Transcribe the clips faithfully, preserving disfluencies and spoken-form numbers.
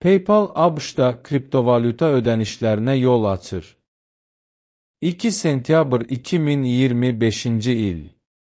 PayPal ABŞ-da kriptovalyuta ödənişlərinə yol açır. iki sentyabr iki min iyirmi beşinci il.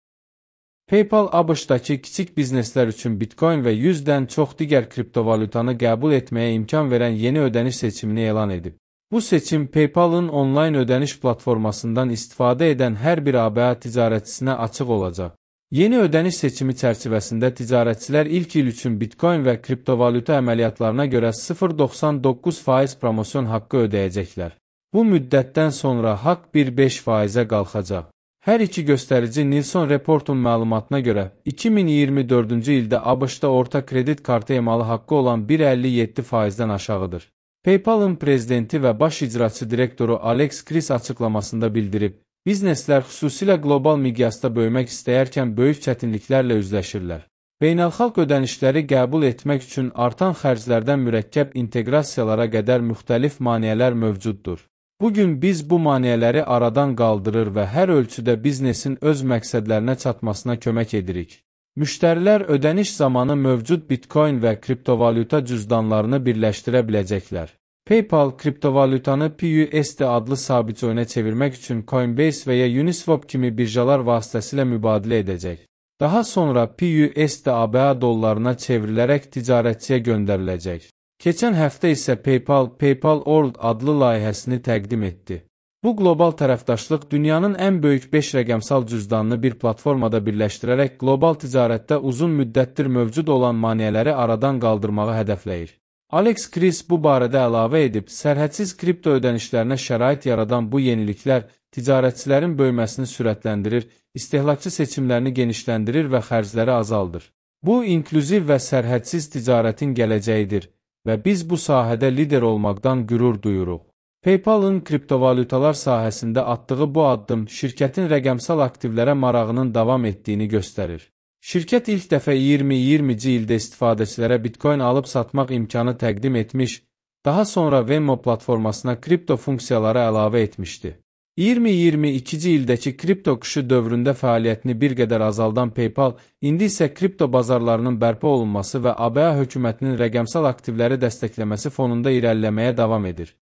PayPal ABŞ-dakı kiçik bizneslər üçün Bitcoin və yüzdən çox digər kriptovalyutanı qəbul etməyə imkan verən yeni ödəniş seçimini elan edib. Bu seçim PayPal'ın onlayn ödəniş platformasından istifadə edən hər bir A B A ticarətçisinə açıq olacaq. Yeni ödəniş seçimi çərçivəsində ticarətçilər ilk il üçün Bitcoin və kriptovalyuta əməliyyatlarına görə sıfır nöqtə doxsan doqquz faiz promosyon haqqı ödəyəcəklər. Bu müddətdən sonra haqq bir nöqtə beş faizə qalxacaq. Hər iki göstərici Nielsen Report'un məlumatına görə iki min iyirmi dördüncü ildə ABŞ-da orta kredit kartı emalı haqqı olan bir nöqtə əlli yeddi faizdən aşağıdır. PayPal'ın prezidenti və baş icraçı direktoru Alex Kris açıqlamasında bildirib, bizneslər xüsusilə qlobal miqyasda böyümək istəyərkən böyük çətinliklərlə üzləşirlər. Beynəlxalq ödənişləri qəbul etmək üçün artan xərclərdən mürəkkəb inteqrasiyalara qədər müxtəlif maneələr mövcuddur. Bugün biz bu maneələri aradan qaldırır və hər ölçüdə biznesin öz məqsədlərinə çatmasına kömək edirik. Müştərilər ödəniş zamanı mövcud Bitcoin və kriptovalyuta cüzdanlarını birləşdirə biləcəklər. PayPal kriptovalyutanı P U S D adlı sabitcoinə çevirmək üçün Coinbase və ya Uniswap kimi birjalar vasitəsilə mübadilə edəcək. Daha sonra P U S D A B A dollarına çevrilərək ticarətçiyə göndəriləcək. Keçən həftə isə PayPal, PayPal World adlı layihəsini təqdim etdi. Bu qlobal tərəfdaşlıq dünyanın ən böyük beş rəqəmsal cüzdanını bir platformada birləşdirərək qlobal ticarətdə uzun müddətdir mövcud olan maneələri aradan qaldırmağı hədəfləyir. Alex Kris bu barədə əlavə edib, sərhədsiz kripto ödənişlərinə şərait yaradan bu yeniliklər ticarətçilərin böyüməsini sürətləndirir, istehlakçı seçimlərini genişləndirir və xərcləri azaldır. Bu, inklüziv və sərhədsiz ticarətin gələcəyidir və biz bu sahədə lider olmaqdan qürur duyuruq. PayPal'ın kriptovalyutalar sahəsində atdığı bu addım şirkətin rəqəmsal aktivlərə marağının davam etdiyini göstərir. Şirkət ilk dəfə iyirmi iyirminci ildə istifadəçilərə Bitcoin alıb satmaq imkanı təqdim etmiş, daha sonra Venmo platformasına kripto funksiyaları əlavə etmişdi. iyirmi iyirmi ikinci ildəki kripto qışı dövründə fəaliyyətini bir qədər azaldan PayPal, indi isə kripto bazarlarının bərpa olunması və A B A hökumətinin rəqəmsal aktivləri dəstəkləməsi fonunda irəliləməyə davam edir.